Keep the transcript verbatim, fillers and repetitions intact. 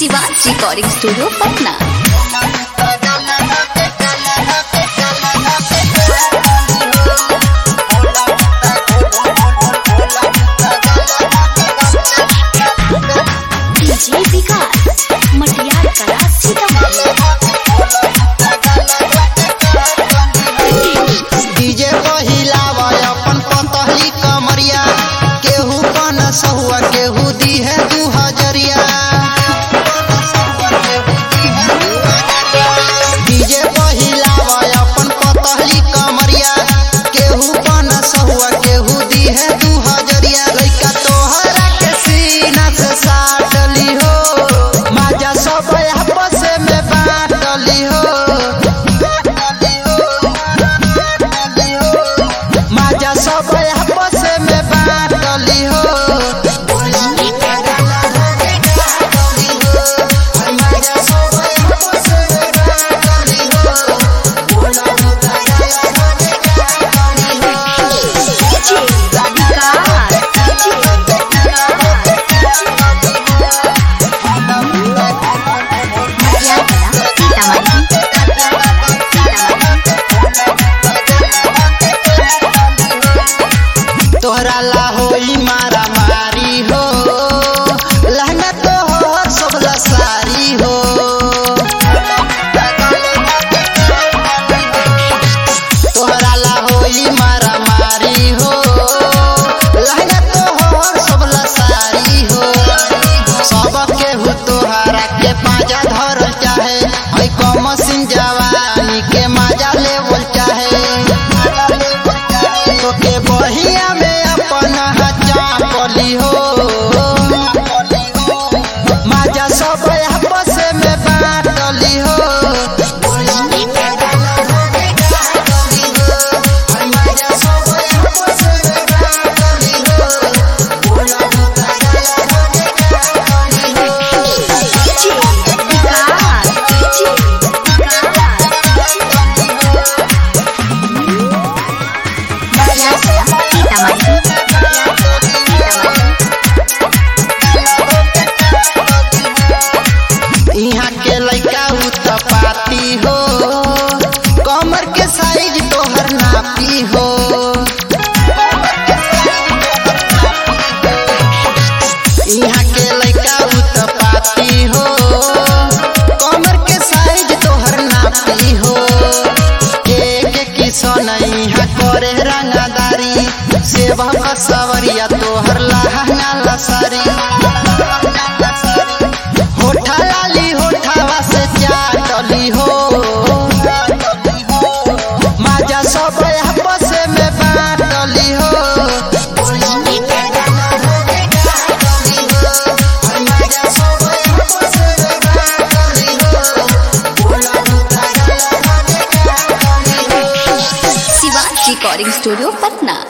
Shivaji recording studio Patna. DJ Vikas Matiyar Kala Sitamarhi. DJ पहिलावा अपन पतली कमरिया, केहू पन सहुआ केहू दी है दू हजरिया। डीजे पहिलावा अपन पतली कमरिया, केहू पन सहुआ केहू दी है दू हजरिया। लइका तोहरा के सीना से साटली हो, माजा सब आपस में बाटली हो। माजा सब आपस में बाटली हो। तोहरा ला होई मारा मारी हो, लहंगा तोहर सब लसारी हो। तोहरा ला होई मारा मारी हो, लहंगा तोहर सब लसारी हो। सब केहू तोहरा के पाजा धरल चाहे, हई कम सिंह जवानी के माजा लेवल चाहे। तो के बहिया में अपन चापली हो, माजा सब आपस में बाटली हो। यहाँ के लइका उत्पाती हो, कमर के साइज तोहर नापी हो। यहाँ के लइका उत्पाती हो, कमर के साइज तोहर नापी हो। एक किसन यहाँ करे रंगदारी, सेवा सवरिया तोहर लहंगा लसारी। होठा लाली होठावा से चाटली हो, माजा सब आपस में बाटली हो। Shivaji recording studio Patna.